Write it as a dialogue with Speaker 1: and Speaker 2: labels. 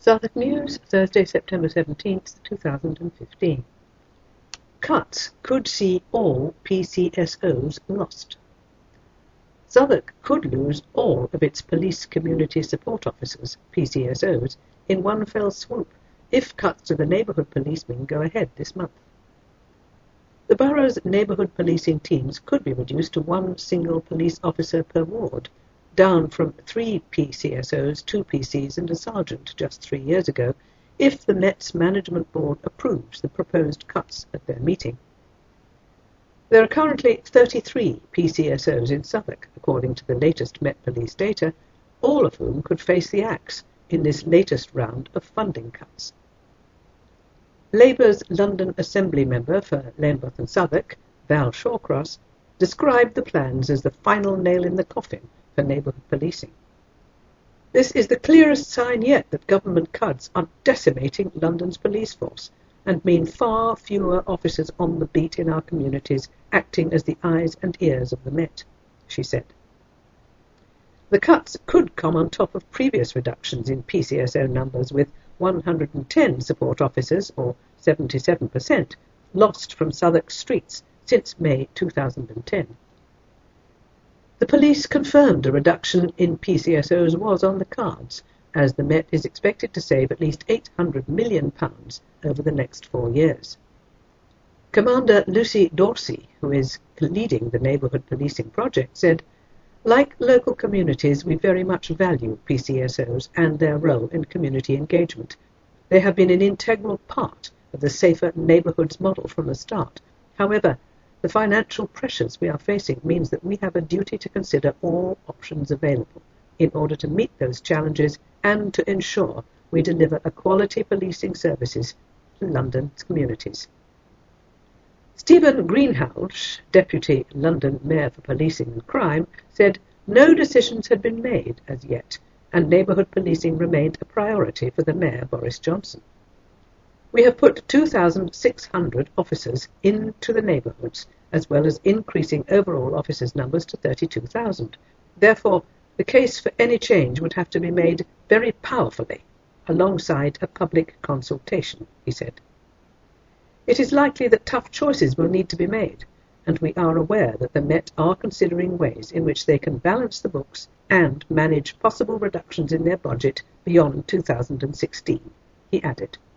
Speaker 1: Southwark News, Thursday, September 17th, 2015. Cuts could see all PCSOs lost. Southwark could lose all of its police community support officers, PCSOs, in one fell swoop if cuts to the neighbourhood policemen go ahead this month. The borough's neighbourhood policing teams could be reduced to one single police officer per ward, down from 3 PCSOs, 2 PCs and a sergeant just 3 years ago, if the Met's management board approves the proposed cuts at their meeting. There are currently 33 PCSOs in Southwark, according to the latest Met Police data, all of whom could face the axe in this latest round of funding cuts. Labour's London Assembly member for Lambeth and Southwark, Val Shawcross, described the plans as the final nail in the coffin for neighbourhood policing. This is the clearest sign yet that government cuts are decimating London's police force and mean far fewer officers on the beat in our communities acting as the eyes and ears of the Met, she said. The cuts could come on top of previous reductions in PCSO numbers, with 110 support officers, or 77%, lost from Southwark streets since May 2010. The police confirmed a reduction in PCSOs was on the cards, as the Met is expected to save at least £800 million over the next 4 years. Commander Lucy Dorsey, who is leading the neighbourhood policing project, said, "Like local communities, we very much value PCSOs and their role in community engagement. They have been an integral part of the Safer Neighbourhoods model from the start. However, the financial pressures we are facing means that we have a duty to consider all options available in order to meet those challenges and to ensure we deliver a quality policing services to London's communities." Stephen Greenhalgh, Deputy London Mayor for Policing and Crime, said no decisions had been made as yet, and neighbourhood policing remained a priority for the Mayor, Boris Johnson. "We have put 2,600 officers into the neighbourhoods, as well as increasing overall officers' numbers to 32,000. Therefore, the case for any change would have to be made very powerfully, alongside a public consultation," he said. "It is likely that tough choices will need to be made, and we are aware that the Met are considering ways in which they can balance the books and manage possible reductions in their budget beyond 2016, he added.